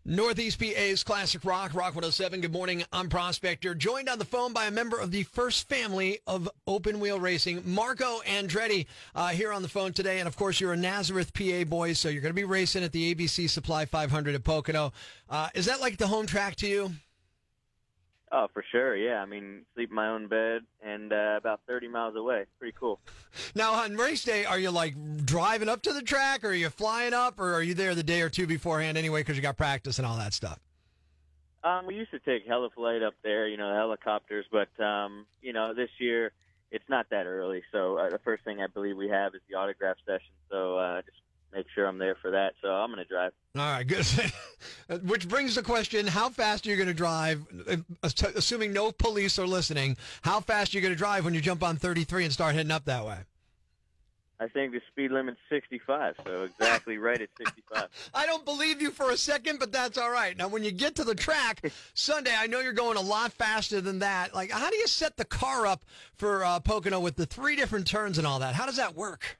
Northeast PA's Classic Rock 107. Good morning. I'm Prospector. Joined on the phone by a member of the first family of open wheel racing, Marco Andretti, here on the phone today. And of course, you're a Nazareth, PA boy, so you're going to be racing at the ABC Supply 500 at Pocono. Is that like the home track to you? Oh, for sure, yeah. I mean, sleep in my own bed and about 30 miles away. Pretty cool. Now, on race day, are you like driving up to the track, or are you flying up, or are you there the day or two beforehand anyway because you got practice and all that stuff? We used to take heliflight up there, helicopters, but, this year it's not that early. So the first thing I believe we have is the autograph session. So just make sure I'm there for that. So I'm going to drive. All right, good. Which brings the question, how fast are you going to drive, assuming no police are listening, how fast are you going to drive when you jump on 33 and start heading up that way? I think the speed limit's 65, so exactly right at 65. I don't believe you for a second, but that's all right. Now, when you get to the track Sunday, I know you're going a lot faster than that. Like, how do you set the car up for Pocono with the 3 different turns and all that? How does that work?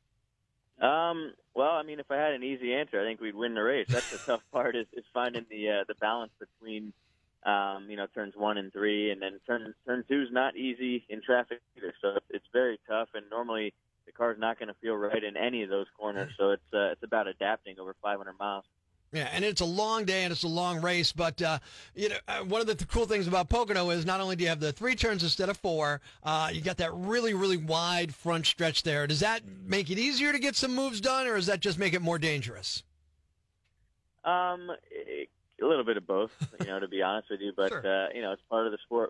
Well, I mean, if I had an easy answer, I think we'd win the race. That's the tough part is finding the balance between, turns 1 and 3, and then turn 2 is not easy in traffic either. So it's very tough, and normally the car's not going to feel right in any of those corners. So it's about adapting over 500 miles. Yeah, and it's a long day and it's a long race, but one of the cool things about Pocono is not only do you have the 3 turns instead of 4, you got that really, really wide front stretch there. Does that make it easier to get some moves done, or does that just make it more dangerous? A little bit of both, to be honest with you, but Sure. It's part of the sport.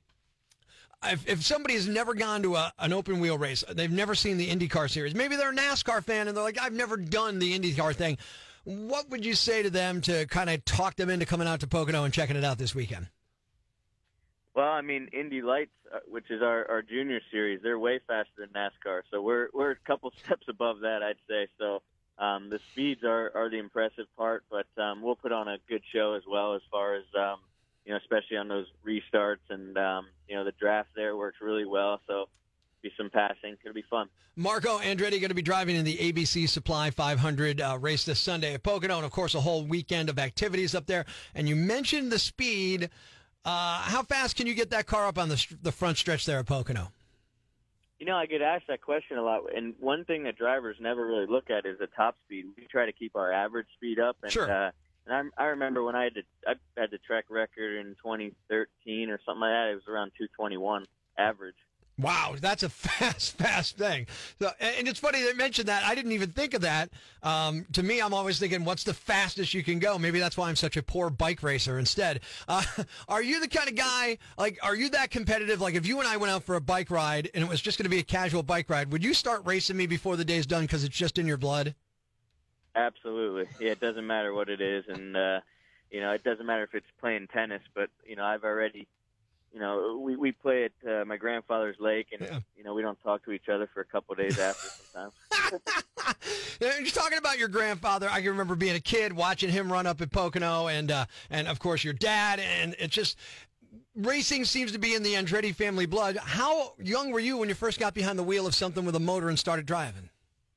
If somebody's never gone to an open wheel race, they've never seen the IndyCar series, maybe they're a NASCAR fan and they're like, I've never done the IndyCar thing. What would you say to them to kind of talk them into coming out to Pocono and checking it out this weekend? Well, I mean, Indy Lights, which is our junior series, they're way faster than NASCAR. So we're a couple steps above that, I'd say. So the speeds are the impressive part, but we'll put on a good show as well as far as, especially on those restarts. And, the draft there works really well. So be some passing. It'll be fun. Marco Andretti going to be driving in the ABC Supply 500 race this Sunday at Pocono, and of course a whole weekend of activities up there. And you mentioned the speed. How fast can you get that car up on the front stretch there at Pocono? I get asked that question a lot, and one thing that drivers never really look at is the top speed. We try to keep our average speed up, and Sure. And I remember when I had the track record in 2013 or something like that. It was around 221 average. Wow, that's a fast thing. So, and it's funny they mentioned that. I didn't even think of that. To me, I'm always thinking, what's the fastest you can go? Maybe that's why I'm such a poor bike racer instead. Are you the kind of guy, are you that competitive? Like, if you and I went out for a bike ride and it was just going to be a casual bike ride, would you start racing me before the day's done because it's just in your blood? Absolutely. Yeah, it doesn't matter what it is. And, it doesn't matter if it's playing tennis, but, I've already... we play at my grandfather's lake, and, we don't talk to each other for a couple of days after sometimes. Just talking about your grandfather, I can remember being a kid, watching him run up at Pocono, and of course, your dad, and it's just... Racing seems to be in the Andretti family blood. How young were you when you first got behind the wheel of something with a motor and started driving?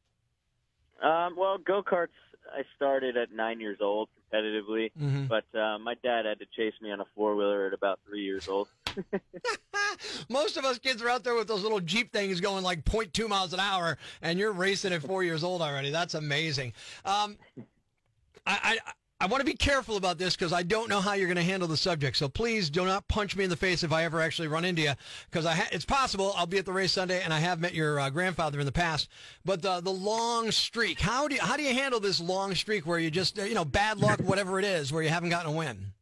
Well, go-karts, I started at 9 years old competitively, but my dad had to chase me on a four-wheeler at about 3 years old. Most of us kids are out there with those little Jeep things going like 0.2 miles an hour, and you're racing at 4 years old already. That's amazing. I want to be careful about this because I don't know how you're going to handle the subject. So please do not punch me in the face if I ever actually run into you, because it's possible I'll be at the race Sunday, and I have met your grandfather in the past. But the long streak, how do you handle this long streak where you just bad luck, whatever it is, where you haven't gotten a win?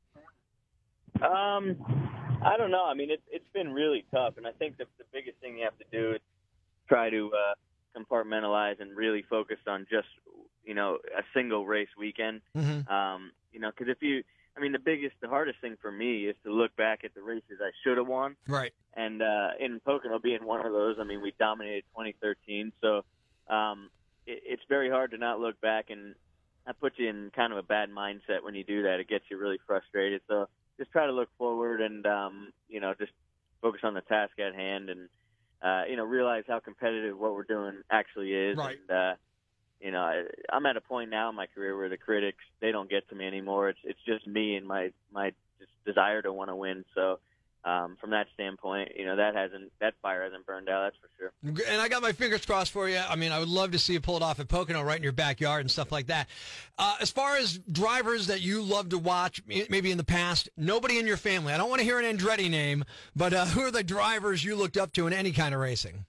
I don't know. I mean, it's been really tough, and I think the biggest thing you have to do is try to compartmentalize and really focus on just a single race weekend. Because the hardest thing for me is to look back at the races I should have won. Right. And in Pocono being one of those, I mean, we dominated 2013, so it's very hard to not look back, and that puts you in kind of a bad mindset when you do that. It gets you really frustrated. So just try to look forward and just focus on the task at hand, and realize how competitive what we're doing actually is. Right. And I'm at a point now in my career where the critics, they don't get to me anymore. It's just me and my just desire to want to win. So from that standpoint, that fire hasn't burned out. That's for sure. And I got my fingers crossed for you. I mean, I would love to see you pull it off at Pocono, right in your backyard and stuff like that. As far as drivers that you love to watch, maybe in the past, nobody in your family. I don't want to hear an Andretti name, but who are the drivers you looked up to in any kind of racing?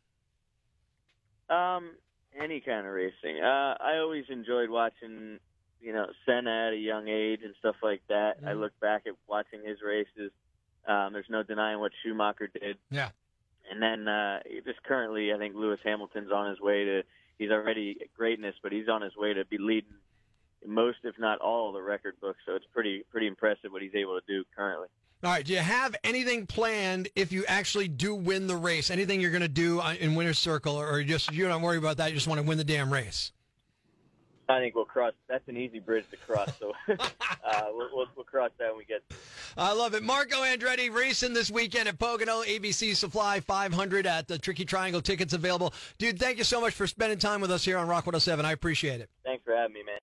Any kind of racing. I always enjoyed watching, Senna at a young age and stuff like that. I look back at watching his races. There's no denying what Schumacher did. Yeah. And then just currently, I think Lewis Hamilton's on his way to – he's already at greatness, but he's on his way to be leading most, if not all, the record books. So it's pretty impressive what he's able to do currently. All right. Do you have anything planned if you actually do win the race? Anything you're going to do in Winner's Circle, or you're not worried about that? You just want to win the damn race? I think we'll cross. That's an easy bridge to cross. So we'll cross that when we get there. I love it. Marco Andretti racing this weekend at Pocono. ABC Supply 500 at the Tricky Triangle. Tickets available. Dude, thank you so much for spending time with us here on Rock 107. I appreciate it. Thanks for having me, man.